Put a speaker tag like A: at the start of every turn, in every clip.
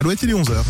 A: Alouette, il est 11h.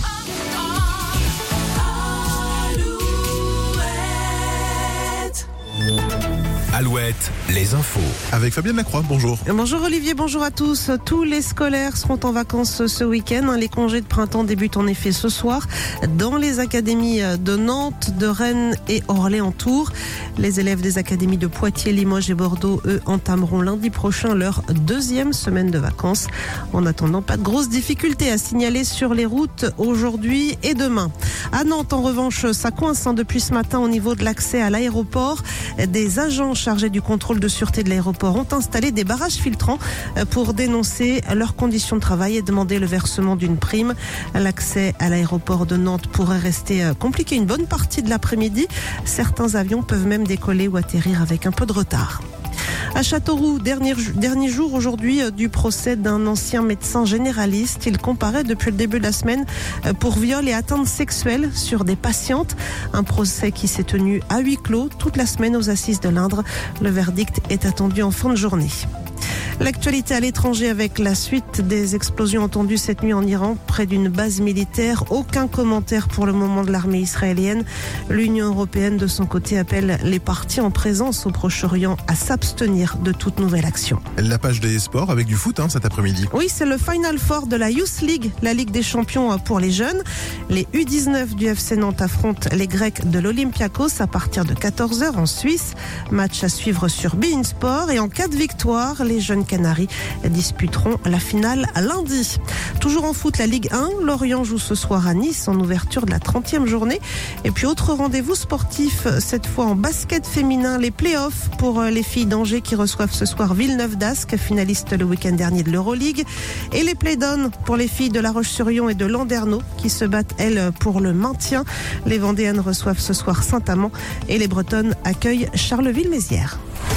B: Alouette, les infos.
A: Avec Fabienne Lacroix, bonjour.
C: Bonjour Olivier, bonjour à tous. Tous les scolaires seront en vacances ce week-end. Les congés de printemps débutent en effet ce soir dans les académies de Nantes, de Rennes et Orléans-Tours. Les élèves des académies de Poitiers, Limoges et Bordeaux, eux, entameront lundi prochain leur deuxième semaine de vacances. En attendant, pas de grosses difficultés à signaler sur les routes aujourd'hui et demain. À Nantes, en revanche, ça coince depuis ce matin au niveau de l'accès à l'aéroport. Des agents chargés du contrôle de sûreté de l'aéroport ont installé des barrages filtrants pour dénoncer leurs conditions de travail et demander le versement d'une prime. L'accès à l'aéroport de Nantes pourrait rester compliqué une bonne partie de l'après-midi. Certains avions peuvent même décoller ou atterrir avec un peu de retard. À Châteauroux, dernier jour aujourd'hui du procès d'un ancien médecin généraliste. Il comparaît depuis le début de la semaine pour viol et atteinte sexuelle sur des patientes. Un procès qui s'est tenu à huis clos toute la semaine aux assises de l'Indre. Le verdict est attendu en fin de journée. L'actualité à l'étranger avec la suite des explosions entendues cette nuit en Iran près d'une base militaire. Aucun commentaire pour le moment de l'armée israélienne. L'Union européenne de son côté appelle les parties en présence au Proche-Orient à s'abstenir de toute nouvelle action.
A: La page des sports avec du foot cet après-midi.
C: Oui, c'est le Final Four de la Youth League, la Ligue des champions pour les jeunes. Les U19 du FC Nantes affrontent les Grecs de l'Olympiakos à partir de 14h en Suisse. Match à suivre sur beIN Sport et en cas de victoire, les jeunes Canaries disputeront la finale lundi. Toujours en foot, la Ligue 1, Lorient joue ce soir à Nice en ouverture de la 30e journée. Et puis autre rendez-vous sportif, cette fois en basket féminin, les playoffs pour les filles d'Angers qui reçoivent ce soir Villeneuve d'Ascq, finaliste le week-end dernier de l'Euroleague. Et les play-downs pour les filles de La Roche-sur-Yon et de Landerneau qui se battent, elles, pour le maintien. Les Vendéennes reçoivent ce soir Saint-Amand et les Bretonnes accueillent Charleville-Mézières.